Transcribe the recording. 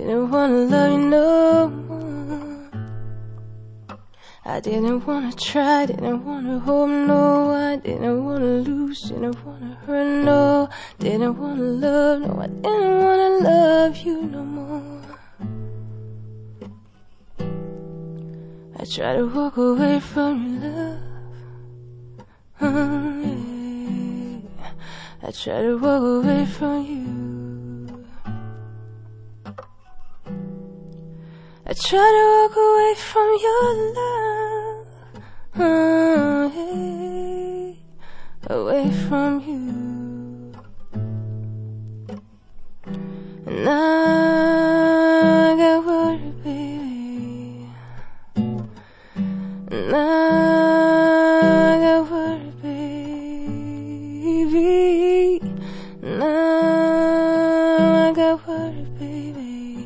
didn't wanna love you no more. I didn't wanna try, didn't wanna hope, no. I didn't wanna lose, didn't wanna hurt, no. Didn't wanna love, no. I didn't wanna love you no more. I tried to walk away from your love. Yeah. I tried to walk away from you. I tried to walk away from your love. Yeah. Away from you.